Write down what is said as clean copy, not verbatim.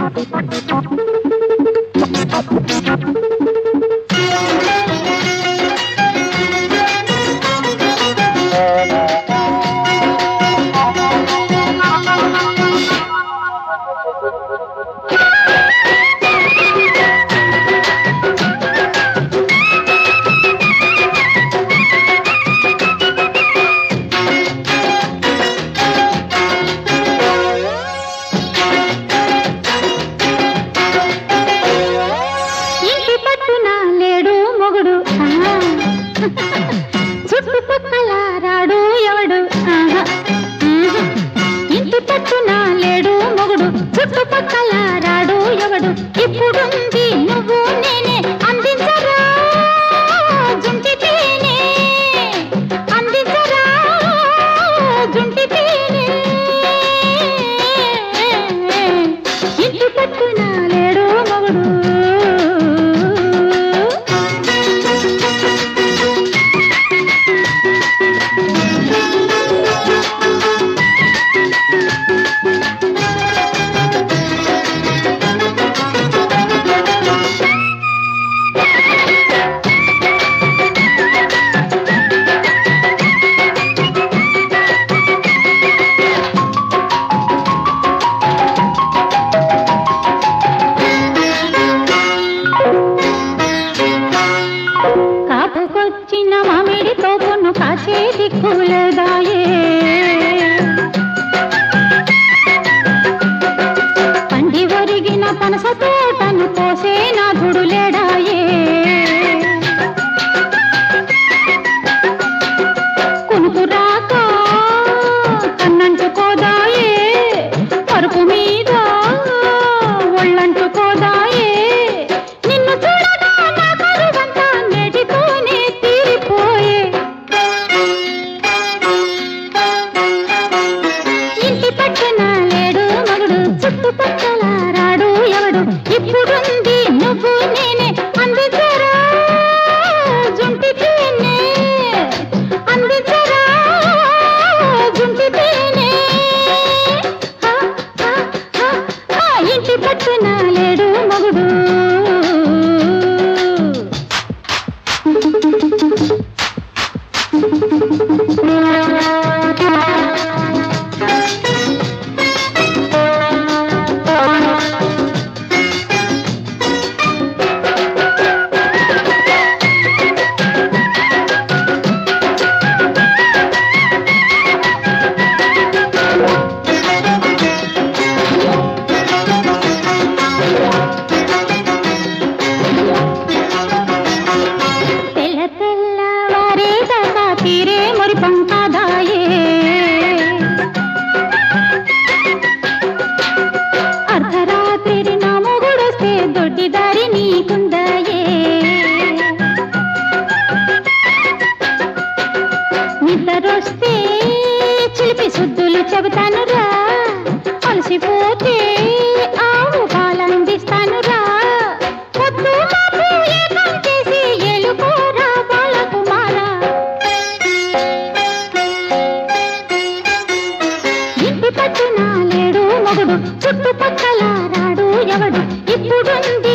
చుట్టుపక్కల రాడు ఎవడు, ఇంటి పట్టున లేడు మొగుడు, చుట్టుపక్కల రాడు ఎవడు, ఇప్పుడుంది నువ్వు నేనే, అందించరా జుంటి తేనె, అందించరా జుంటి తేనె, ఇంటి పట్టున లేడు మొగుడు. కాపుకొచ్చిన మామిడి తోపును కాచే దిక్కులేదాయే, పండి ఒరిగిన పనస తోటను కోసే నాథుడు లేడాయే, కునుకు రాక కన్నంటుకోదాయే, పరుపు మీద ఒళ్ళంటుకోదాయే, నిన్ను చూడగా నా కరువంతా నెటితోనే తీరిపోయే, ఇంటి పట్టున లేడు మగుడు, చుట్టుపక్కల రాడు ఎవడు, ఇప్పుడుంది నువ్వు నేనే, అందించరా జుంటి తేనె, అందించరా జుంటి తేనె, ఇంటి పట్టున లేడు మగుడు. తెల్ల తెల్లవారే దాకా తీరే మురి పంపదాయే, అర్ధరాత్రి నా మొగుడొస్తే దొడ్డి దారి నీకుందాయే, నిద్రొస్తే చిలిపి సుద్దులు చెబుతానురా, అలసిపోతే ఆవు పాలందిస్తానురా, పొద్దు మాపు ఏకం చేసి ఎలుకోరా బాలకుమారా, ఇంటి పట్టున లేడు మొగుడు, చుట్టుపక్కల రాడు ఎవడు, ఇప్పుడుంది